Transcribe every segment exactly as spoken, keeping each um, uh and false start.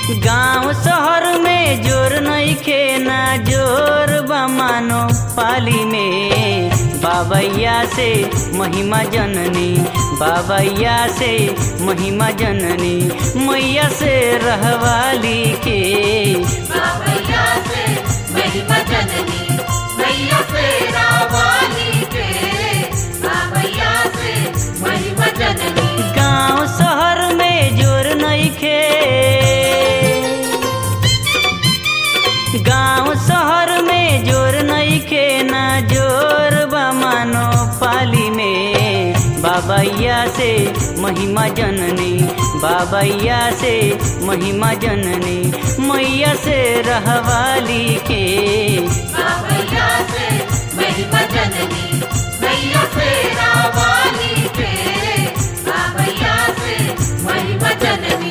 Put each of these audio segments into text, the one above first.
गांव शहर में जोर नइखे ना जोर बमानो पाली में बाबैया से महिमा जननी बाबैया से महिमा जननी मैया से रहवाली के बाबैया से महिमा जननी मैया से रहवाली के बाबैया से महिमा जननी। गांव शहर में जोर नइखे गांव शहर में जोर नइखे ना जोर बमानो पाली में बाबैया से महिमा जननी बाबैया से महिमा जननी मैया से रहवाली के बाबैया से महिमा जननी मैया से रहवाली के बाबैया से महिमा जननी।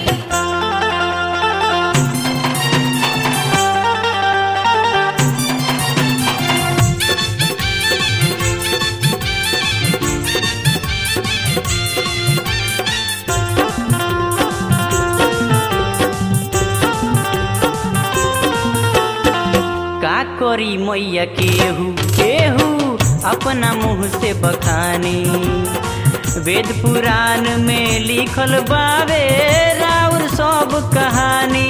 करी मैया केहू केहू अपना मुँह से बखानी वेद पुराण में लिखल बावे राउर सब कहानी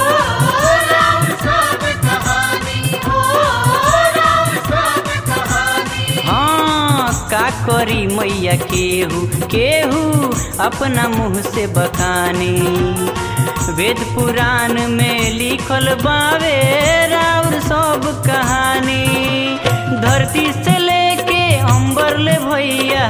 हाँ का करी मैया केहू केहू अपना मुँह से बखानी वेद पुराण में लिखल बावे राउर सब कहानी धरती से लेके अंबर ले भैया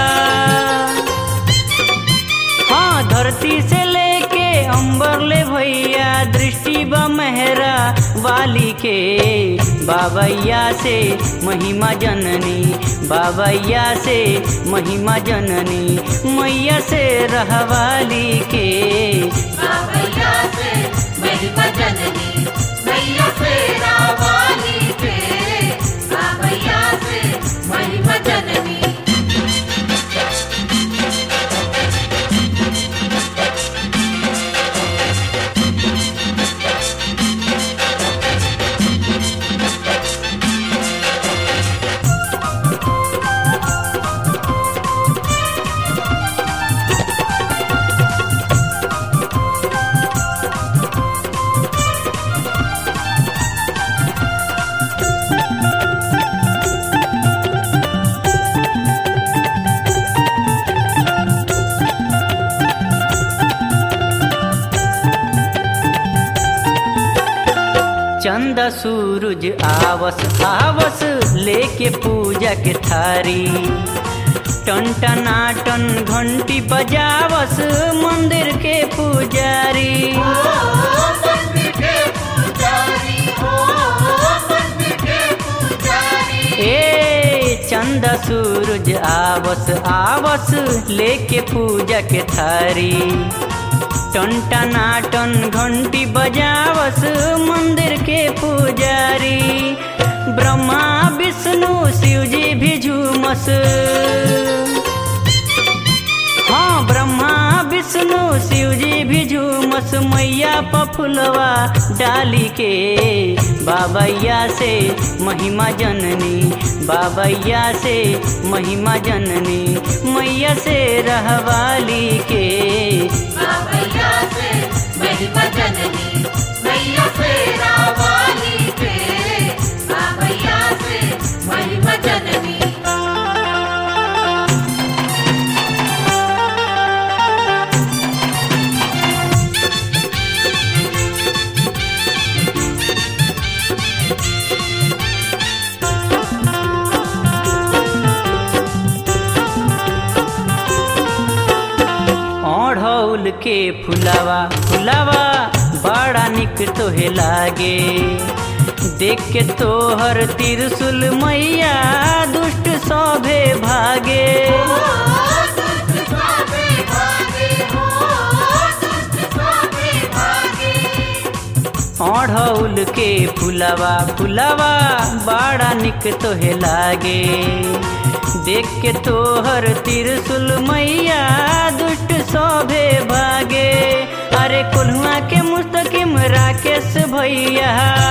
हाँ धरती से लेके अंबर ले भैया दृष्टि ब मेहरा वाली के बाबैया से महिमा जननी बाबैया से महिमा जननी मैया से रहवाली के बाबैया से महिमा जननी मैया से रहवाली के बाबैया से महिमा जननी। चंदा सूरज आवस आवस लेके पूजा के थारी टन टनाटन घंटी बजावस मंदिर के पुजारी ए चंदा सूरज आवस आवस लेके पूजा के थारी टन टनाटन घंटी बजावस मंदिर के पुजारी ब्रह्मा विष्णु शिव जी भी झूमस हाँ ब्रह्मा विष्णु शिव जी भी झूमस मैया पफुलवा डाली के बाबैया से महिमा जननी बाबैया से महिमा जननी मैया से रहवाली के बाबैया से महिमा जननी मैया से रहवाली के बाबैया से महिमा जननी। ओढ़ौल के फुलावा फुलावा बड़ा निक तोहे लागे देख के तोहर त्रिशूल मैया दुष्ट सभे भागे ओढ़ौल के फुलावा फुलावा बड़ा निक तोहे लागे देख के तोहर त्रिशूल मैया दुष्ट सभे भागे अरे कोल्हुआ के मुस्तकी राकेश भैया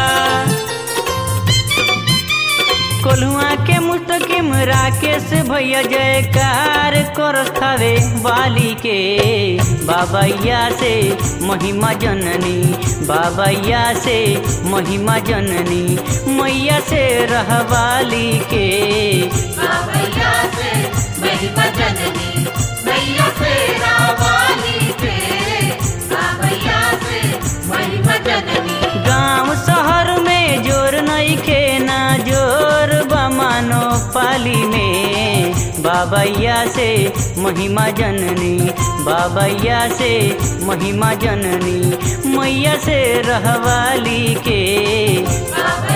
कोल्हुआ के मुस्तकिम राकेश भैया जयकार करथावे वाली के बाबैया से महिमा जननी बाबैया से महिमा जननी मैया से रहवाली के बाबैया से महिमा जननी मैया से रावाली के बाबैया से महिमा जननी। गांव शहर में जोर नइखे ना जोर बमानो पाली में बाबैया से महिमा जननी बाबैया से महिमा जननी मैया से रहवाली के बाबा